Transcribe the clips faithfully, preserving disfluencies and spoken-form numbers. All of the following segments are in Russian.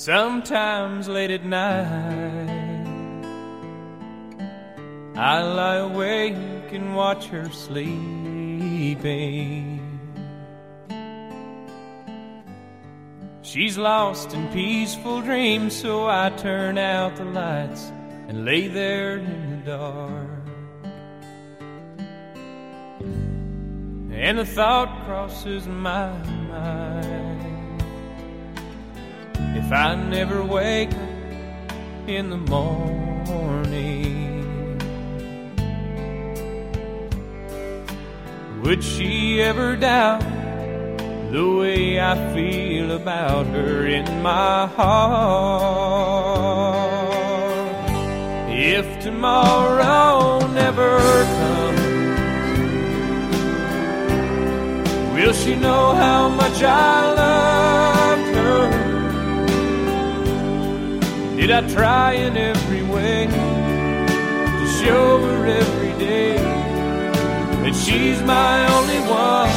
Sometimes late at night I lie awake and watch her sleeping. She's lost in peaceful dreams, so I turn out the lights and lay there in the dark. And a thought crosses my mind: if I never wake up in the morning, would she ever doubt the way I feel about her in my heart? If tomorrow never comes, will she know how much I loved her? Did I try in every way to show her every day that she's my only one?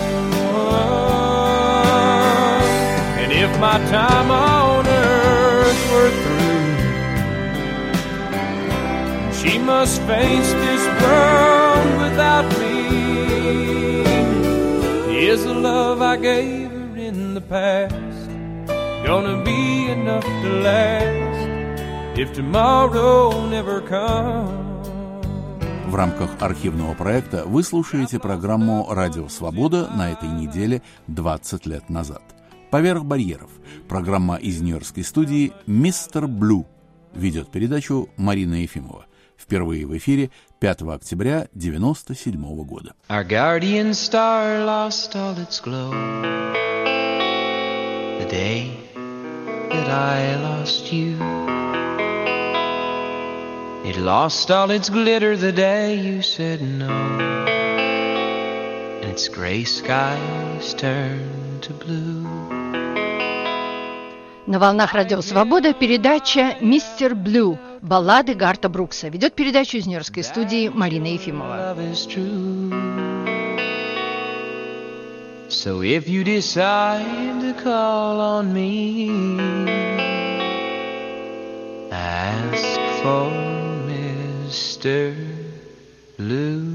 And if my time on earth were through, she must face this world without me. Is the love I gave her in the past gonna be enough to last if tomorrow never comes? В рамках архивного проекта вы слушаете программу «Радио Свобода» на этой неделе двадцать лет назад. «Поверх барьеров» — программа из нью-йоркской студии «Мистер Блю». Ведет передачу Марина Ефимова. Впервые в эфире пятого октября девяносто седьмого года. Our guardian star lost all its glow the day that I lost you. It lost all its glitter the day you said no, and its gray skies turned to blue. На волнах Радио Свобода передача «Мистер Блю» – баллады Гарта Брукса. Ведет передачу из нью-йоркской студии Марина Ефимова. So if you decide to call on me, ask for Mister Blue.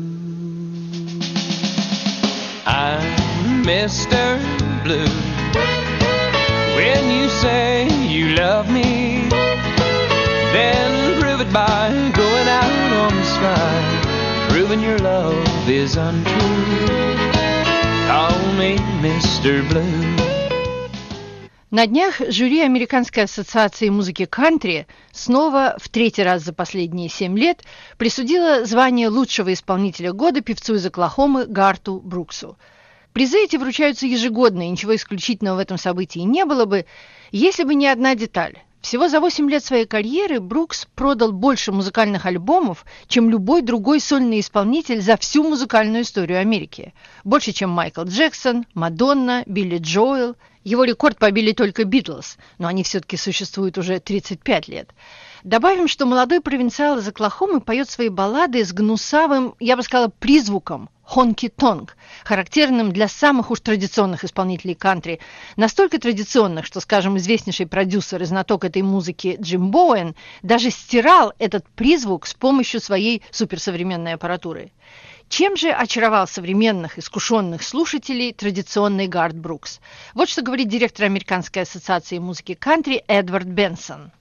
I'm Mister Blue. When you say you love me, then prove it by going out on the sky, proving your love is untrue. Call me Mister Blue. На днях жюри Американской ассоциации музыки кантри снова в третий раз за последние семь лет присудило звание лучшего исполнителя года певцу из Оклахомы Гарту Бруксу. Призы эти вручаются ежегодно, и ничего исключительного в этом событии не было бы, если бы не одна деталь. Всего за восемь лет своей карьеры Брукс продал больше музыкальных альбомов, чем любой другой сольный исполнитель за всю музыкальную историю Америки. Больше, чем Майкл Джексон, Мадонна, Билли Джоэл. Его рекорд побили только Битлз, но они все-таки существуют уже тридцать пять лет. Добавим, что молодой провинциал из Оклахомы поет свои баллады с гнусавым, я бы сказала, призвуком «хонки-тонг», характерным для самых уж традиционных исполнителей кантри, настолько традиционных, что, скажем, известнейший продюсер и знаток этой музыки Джим Боуэн даже стирал этот призвук с помощью своей суперсовременной аппаратуры. Чем же очаровал современных, искушенных слушателей традиционный Гарт Брукс? Вот что говорит директор Американской ассоциации музыки кантри Эдвард Бенсон.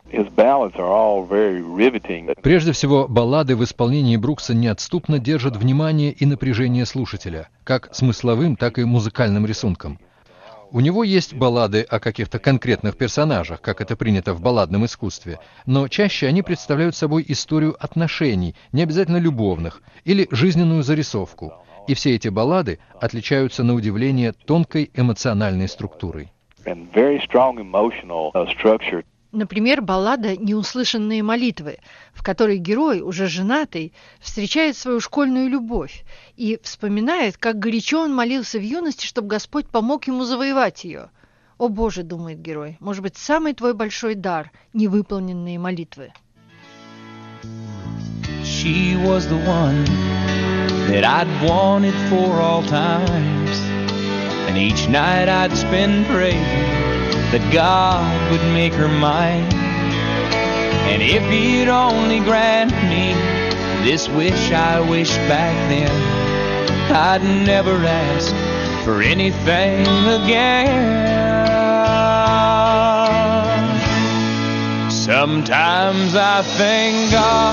Прежде всего, баллады в исполнении Брукса неотступно держат внимание и напряжение слушателя, как смысловым, так и музыкальным рисунком. У него есть баллады о каких-то конкретных персонажах, как это принято в балладном искусстве, но чаще они представляют собой историю отношений, не обязательно любовных, или жизненную зарисовку. И все эти баллады отличаются на удивление тонкой эмоциональной структурой. Например, баллада «Неуслышанные молитвы», в которой герой, уже женатый, встречает свою школьную любовь и вспоминает, как горячо он молился в юности, чтобы Господь помог ему завоевать ее. «О Боже, — думает герой, — может быть, самый твой большой дар — невыполненные молитвы». She was the one that I'd wanted for all times, and each night I'd spend praying that God would make her mine. And if he'd only grant me this wish I wished back then, I'd never ask for anything again. Sometimes I thank God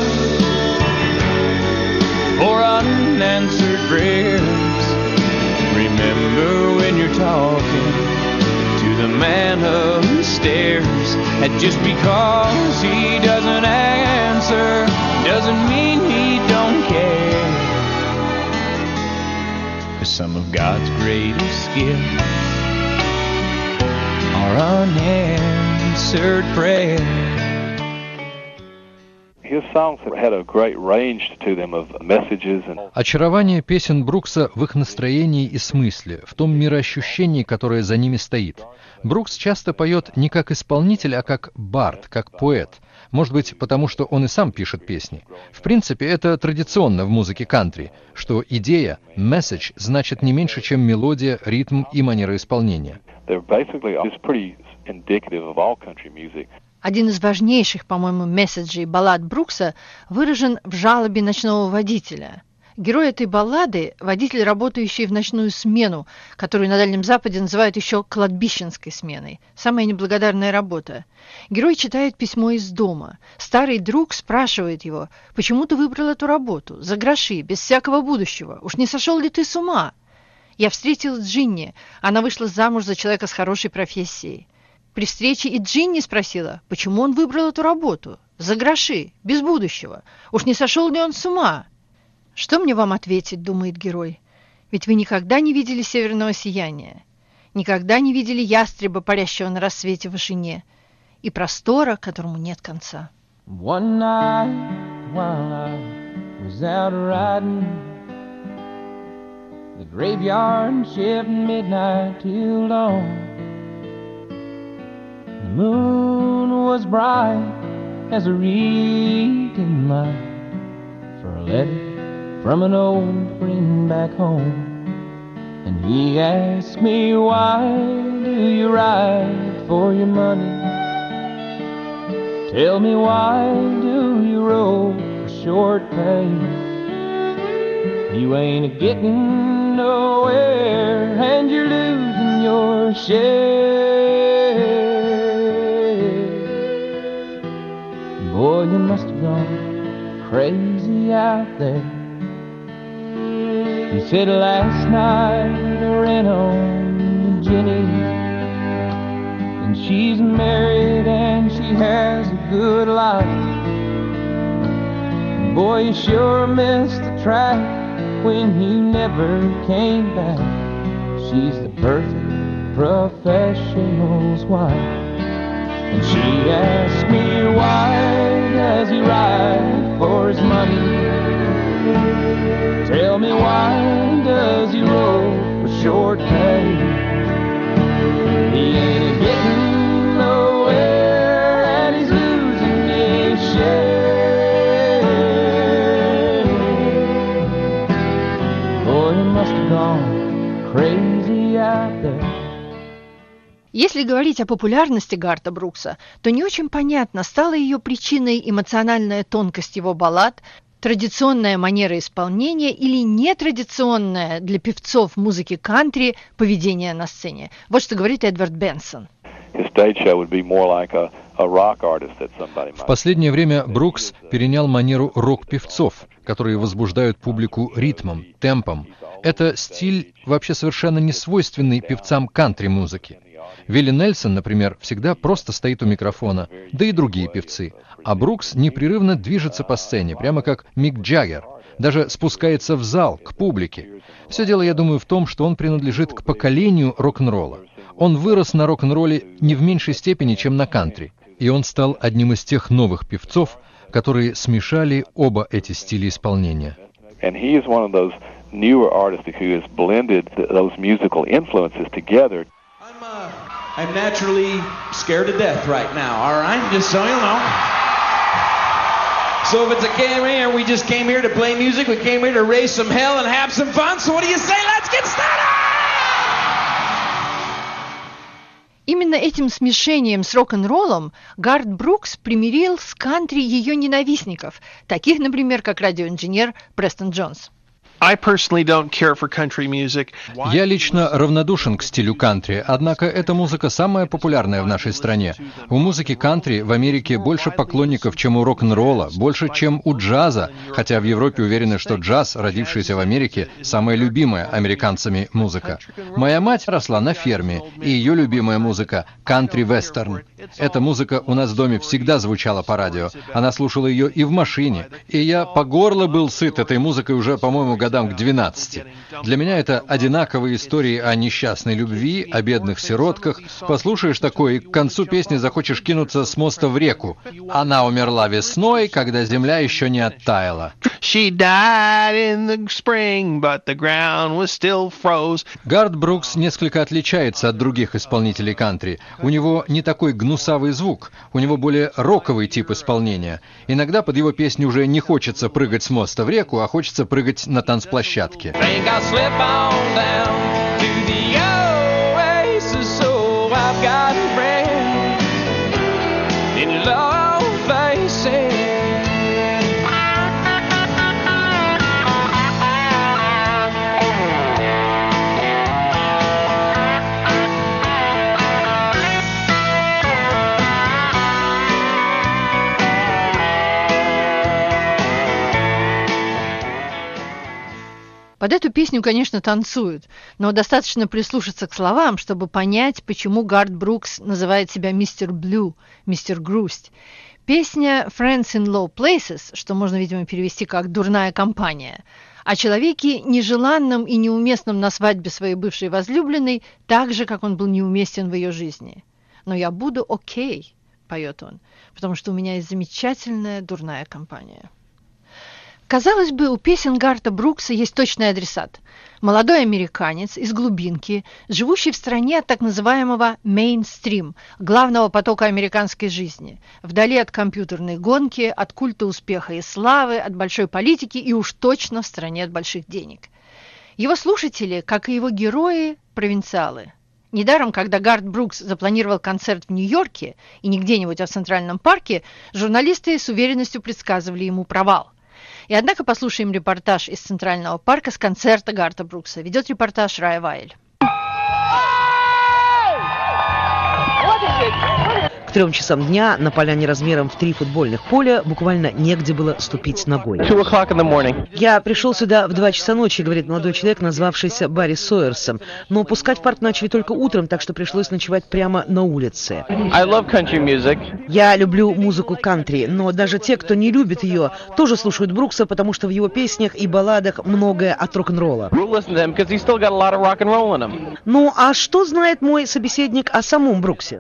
for unanswered prayers. Remember when you're talking to the man who stares, and just because he doesn't answer doesn't mean he don't care. 'Cause some of God's greatest gifts are unanswered prayers. His songs had a great range to them of messages and... Очарование песен Брукса в их настроении и смысле, в том мироощущении, которое за ними стоит. Брукс часто поет не как исполнитель, а как бард, как поэт. Может быть, потому что он и сам пишет песни. В принципе, это традиционно в музыке кантри, что идея, message, значит не меньше, чем мелодия, ритм и манера исполнения. Один из важнейших, по-моему, месседжей баллад Брукса выражен в жалобе ночного водителя. Герой этой баллады – водитель, работающий в ночную смену, которую на Дальнем Западе называют еще кладбищенской сменой. Самая неблагодарная работа. Герой читает письмо из дома. Старый друг спрашивает его: «Почему ты выбрал эту работу? За гроши, без всякого будущего. Уж не сошел ли ты с ума?» «Я встретил Джинни. Она вышла замуж за человека с хорошей профессией». При встрече и Джинни спросила, почему он выбрал эту работу. «За гроши, без будущего. Уж не сошел ли он с ума?» «Что мне вам ответить?» — думает герой. «Ведь вы никогда не видели северного сияния, никогда не видели ястреба, парящего на рассвете в вышине, и простора, которому нет конца». One night while I was out riding the graveyard shift midnight till dawn, the moon was bright as a reading light for a letter from an old friend back home. And he asked me, why do you ride for your money? Tell me, why do you roll for short pay? You ain't a-getting nowhere and you're losing your share. Boy, you must have gone crazy out there. He said last night I ran on Jenny, and she's married and she has a good life. Boy, you sure missed the track when you never came back. She's the perfect professional's wife. And she asked me, why does he ride for his money? Tell me, why does he roll for short pay? He ain't getting nowhere and he's losing his share. Boy, he must have gone crazy out there. Если говорить о популярности Гарта Брукса, то не очень понятно, стала ее причиной эмоциональная тонкость его баллад, традиционная манера исполнения или нетрадиционная для певцов музыки кантри поведение на сцене. Вот что говорит Эдвард Бенсон. В последнее время Брукс перенял манеру рок-певцов, которые возбуждают публику ритмом, темпом. Это стиль, вообще совершенно не свойственный певцам кантри-музыки. Вилли Нельсон, например, всегда просто стоит у микрофона, да и другие певцы. А Брукс непрерывно движется по сцене, прямо как Мик Джаггер, даже спускается в зал, к публике. Все дело, я думаю, в том, что он принадлежит к поколению рок-н-ролла. Он вырос на рок-н-ролле не в меньшей степени, чем на кантри. И он стал одним из тех новых певцов, которые смешали оба эти стиля исполнения. I'm naturally scared to death right now, all right? Just so you know. So if it's a game here, we just came here to play music. We came here to raise some hell and have some fun. So what do you say? Let's get started! именно этим смешением с рок-н-роллом Гарт Брукс примирил с кантри ее ненавистников, таких, например, как радиоинженер Престон Джонс. I personally don't care for country music. Я лично равнодушен к стилю кантри, однако эта музыка самая популярная в нашей стране. У музыки кантри в Америке больше поклонников, чем у рок-н-ролла, больше, чем у джаза, хотя в Европе уверены, что джаз, родившийся в Америке, самая любимая американцами музыка. Моя мать росла на ферме, и ее любимая музыка — кантри-вестерн. Эта музыка у нас в доме всегда звучала по радио. Она слушала ее и в машине, и я по горло был сыт этой музыкой уже, по-моему, годам к двенадцати. Для меня это одинаковые истории о несчастной любви, о бедных сиротках. Послушаешь такое, и к концу песни захочешь кинуться с моста в реку. Она умерла весной, когда земля еще не оттаяла. She died in the spring, but the ground was still froze. Гарт Брукс несколько отличается от других исполнителей кантри. У него не такой гнусавый звук, у него более роковый тип исполнения. Иногда под его песню уже не хочется прыгать с моста в реку, а хочется прыгать на танцплощадке. Под эту песню, конечно, танцуют, но достаточно прислушаться к словам, чтобы понять, почему Гарт Брукс называет себя мистер Блю, мистер Грусть. Песня «Friends in Low Places», что можно, видимо, перевести как «дурная компания», о человеке нежеланном и неуместном на свадьбе своей бывшей возлюбленной, так же, как он был неуместен в ее жизни. «Но я буду окей», — поет он, «потому что у меня есть замечательная дурная компания». Казалось бы, у песен Гарта Брукса есть точный адресат. Молодой американец из глубинки, живущий в стране от так называемого мейнстрим, главного потока американской жизни, вдали от компьютерной гонки, от культа успеха и славы, от большой политики и уж точно в стране от больших денег. Его слушатели, как и его герои, провинциалы. Недаром, когда Гарт Брукс запланировал концерт в Нью-Йорке, и не где-нибудь, а в Центральном парке, журналисты с уверенностью предсказывали ему провал. И однако послушаем репортаж из Центрального парка с концерта Гарта Брукса. Ведет репортаж Рая Вайль. К трем часам дня на поляне размером в три футбольных поля буквально негде было ступить ногой. Я пришел сюда в два часа ночи, говорит молодой человек, назвавшийся Барри Сойерсом. Но пускать в парк начали только утром, так что пришлось ночевать прямо на улице. I love country music. Я люблю музыку кантри, но даже те, кто не любит ее, тоже слушают Брукса, потому что в его песнях и балладах многое от рок-н-ролла. Ну, а что знает мой собеседник о самом Бруксе?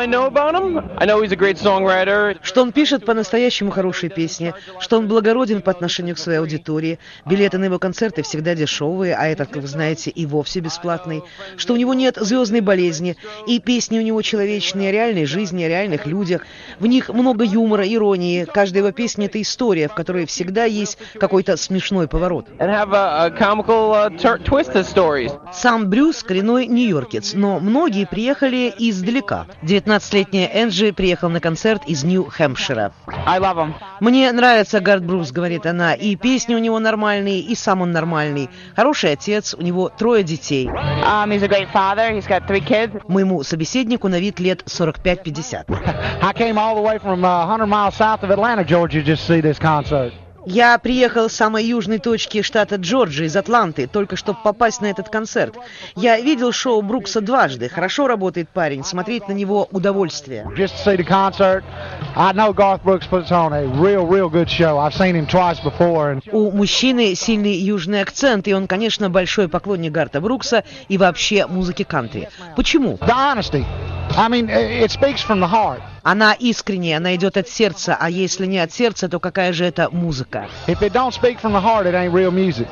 Что он пишет по-настоящему хорошие песни, что он благороден по отношению к своей аудитории, билеты на его концерты всегда дешевые, а этот, как вы знаете, и вовсе бесплатный, что у него нет звездной болезни, и песни у него человечные, о реальной жизни, о реальных людях. В них много юмора, иронии, каждая его песня — это история, в которой всегда есть какой-то смешной поворот. Сам Брюс — коренной нью-йоркец, но многие приехали издалека. девятнадцатилетняя Энджи приехал на концерт из Нью-Хэмпшира. Мне нравится Гарт Брукс, говорит она, и песни у него нормальные, и сам он нормальный. Хороший отец, у него трое детей. Um, he's a great father. He's got three kids. Моему собеседнику на вид лет сорок пять пятьдесят. I came all the way from uh, one hundred miles south of Atlanta, Georgia, just to see this concert. Я приехал с самой южной точки штата Джорджия, из Атланты, только чтобы попасть на этот концерт. Я видел шоу Брукса дважды. Хорошо работает парень, смотреть на него удовольствие. У мужчины сильный южный акцент, и он, конечно, большой поклонник Гарта Брукса и вообще музыки кантри. Почему? I mean, it speaks from the heart. Она искренняя, она идет от сердца, а если не от сердца, то какая же это музыка? If it don't speak from the heart, it ain't real music.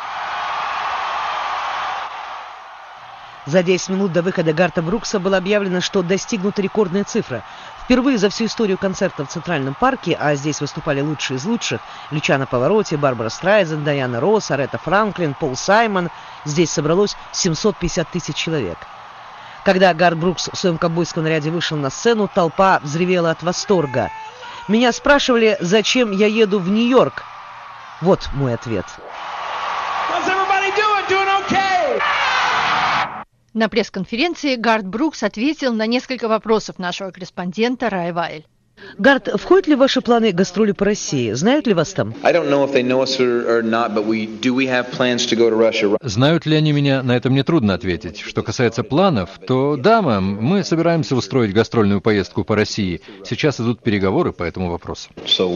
За десять минут до выхода Гарта Брукса было объявлено, что достигнута рекордная цифра. Впервые за всю историю концерта в Центральном парке, а здесь выступали лучшие из лучших, Лючано Паваротти, Барбара Страйзен, Дайана Росс, Аретта Франклин, Пол Саймон, здесь собралось семьсот пятьдесят тысяч человек. Когда Гарт Брукс в своем ковбойском наряде вышел на сцену, толпа взревела от восторга. Меня спрашивали, зачем я еду в Нью-Йорк. Вот мой ответ. На пресс-конференции Гарт Брукс ответил на несколько вопросов нашего корреспондента Рай Вайль. Гарт, входят ли в ваши планы гастроли по России? Знают ли вас там? Знают ли они меня, на это мне трудно ответить. Что касается планов, то да, мэм, мы собираемся устроить гастрольную поездку по России. Сейчас идут переговоры по этому вопросу.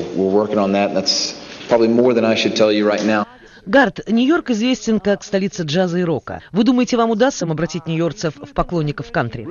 Гарт, Нью-Йорк известен как столица джаза и рока. Вы думаете, вам удастся обратить нью-йоркцев в поклонников кантри?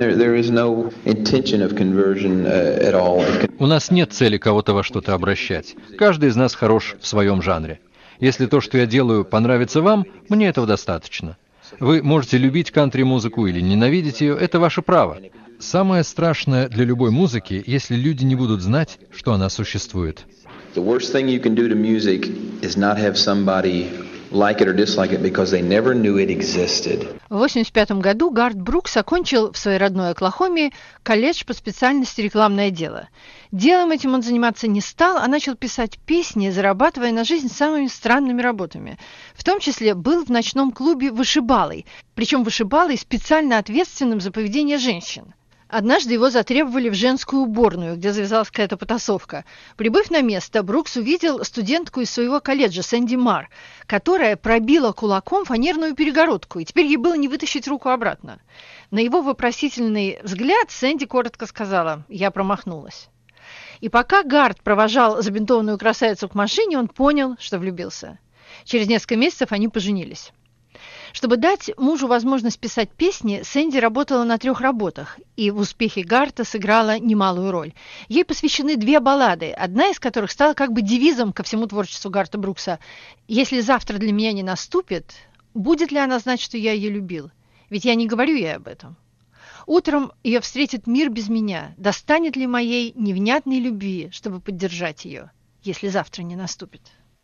У нас нет цели кого-то во что-то обращать. Каждый из нас хорош в своем жанре. Если то, что я делаю, понравится вам, мне этого достаточно. Вы можете любить кантри-музыку или ненавидеть ее, это ваше право. Самое страшное для любой музыки, если люди не будут знать, что она существует. The worst thing you can do to music is not have somebody like it or dislike it because they never knew it existed. В восемьдесят пятом году Гарт Брукс окончил в своей родной Оклахоме колледж по специальности рекламное дело. Делом этим он заниматься не стал, а начал писать песни, зарабатывая на жизнь самыми странными работами. В том числе был в ночном клубе вышибалой, причем вышибалой специально ответственным за поведение женщин. Однажды его затребовали в женскую уборную, где завязалась какая-то потасовка. Прибыв на место, Брукс увидел студентку из своего колледжа, Сэнди Мар, которая пробила кулаком фанерную перегородку, и теперь ей было не вытащить руку обратно. На его вопросительный взгляд Сэнди коротко сказала: «Я промахнулась». И пока Гарт провожал забинтованную красавицу к машине, он понял, что влюбился. Через несколько месяцев они поженились. Чтобы дать мужу возможность писать песни, Сэнди работала на трех работах, и в успехе Гарта сыграла немалую роль. Ей посвящены две баллады, одна из которых стала как бы девизом ко всему творчеству Гарта Брукса. «Если завтра для меня не наступит, будет ли она знать, что я ее любил? Ведь я не говорю ей об этом. Утром ее встретит мир без меня. Достанет ли моей невнятной любви, чтобы поддержать ее, если завтра не наступит?»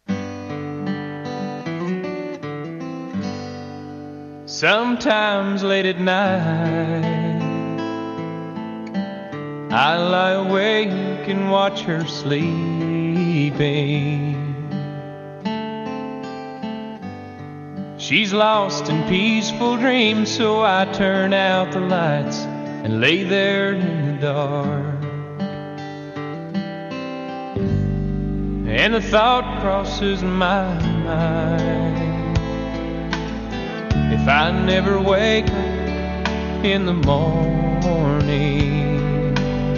Sometimes late at night I lie awake and watch her sleeping. She's lost in peaceful dreams, so I turn out the lights and lay there in the dark. And the thought crosses my mind, if I never wake up in the morning,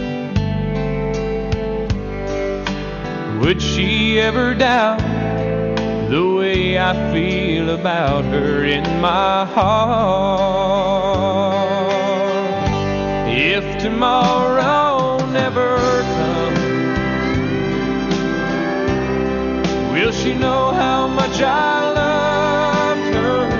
would she ever doubt the way I feel about her in my heart? If tomorrow never comes, will she know how much I loved her?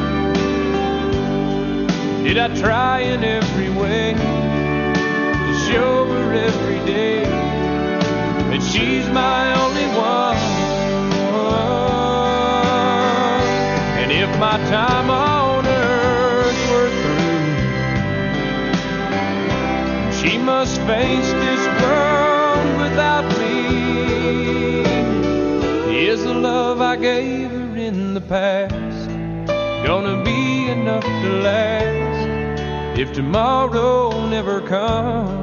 Did I try in every way to show her every day that she's my only one? And if my time on earth were through, she must face this world without me. Is the love I gave her in the past gonna be enough to last if tomorrow never comes?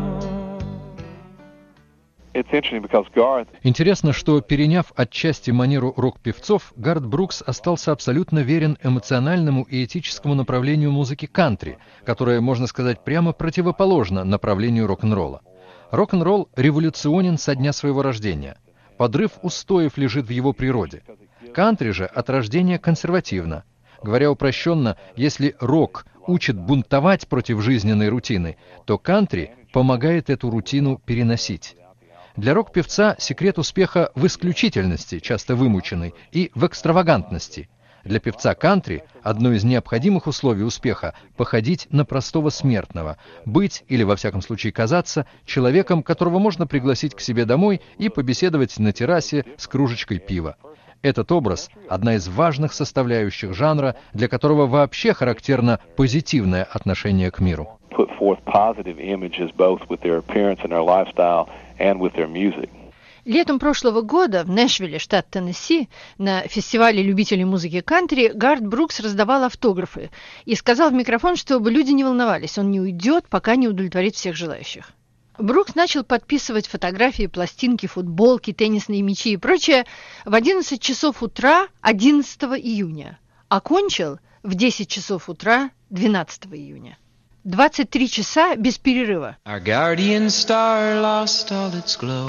Интересно, что, переняв отчасти манеру рок-певцов, Гарт Брукс остался абсолютно верен эмоциональному и этическому направлению музыки кантри, которое, можно сказать, прямо противоположно направлению рок-н-ролла. Рок-н-ролл революционен со дня своего рождения. Подрыв устоев лежит в его природе. Кантри же от рождения консервативно. Говоря упрощенно, если рок учит бунтовать против жизненной рутины, то кантри помогает эту рутину переносить. Для рок-певца секрет успеха в исключительности, часто вымученной, и в экстравагантности. Для певца кантри одно из необходимых условий успеха – походить на простого смертного, быть, или во всяком случае казаться, человеком, которого можно пригласить к себе домой и побеседовать на террасе с кружечкой пива. Этот образ – одна из важных составляющих жанра, для которого вообще характерно позитивное отношение к миру. put forth positive images both with their appearance and their lifestyle and with their music. Летом прошлого года в Нэшвилле, штат Теннесси, на фестивале любителей музыки кантри Гарт Брукс раздавал автографы и сказал в микрофон, чтобы люди не волновались, он не уйдет, пока не удовлетворит всех желающих. Брукс начал подписывать фотографии, пластинки, футболки, теннисные мячи и прочее в одиннадцать часов утра одиннадцатого июня, а кончил в десять часов утра двенадцатого июня. двадцать три часа без перерыва. Our guardian star lost all its glow.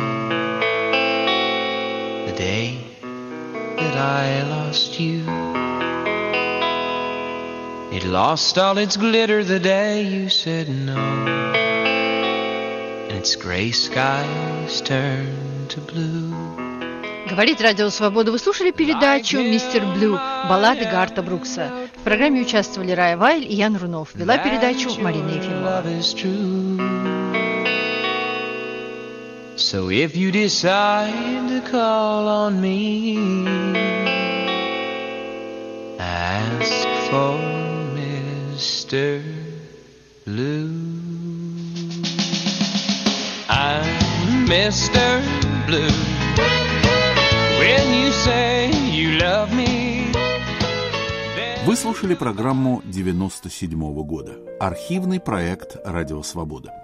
The day that I lost you, it lost all its glitter the day you said no, and its gray skies turned to blue. Говорит Радио Свобода. Вы слушали передачу «Мистер Блю» баллады Гарта Брукса. В программе участвовали Рая Вайль и Ян Рунов. Вела передачу Марина Ефимова. So if you decide to call on me, ask for Mister Blue. I'm Mister Blue. When you say you love me. Вы слушали программу девяносто седьмого года. Архивный проект «Радио Свобода».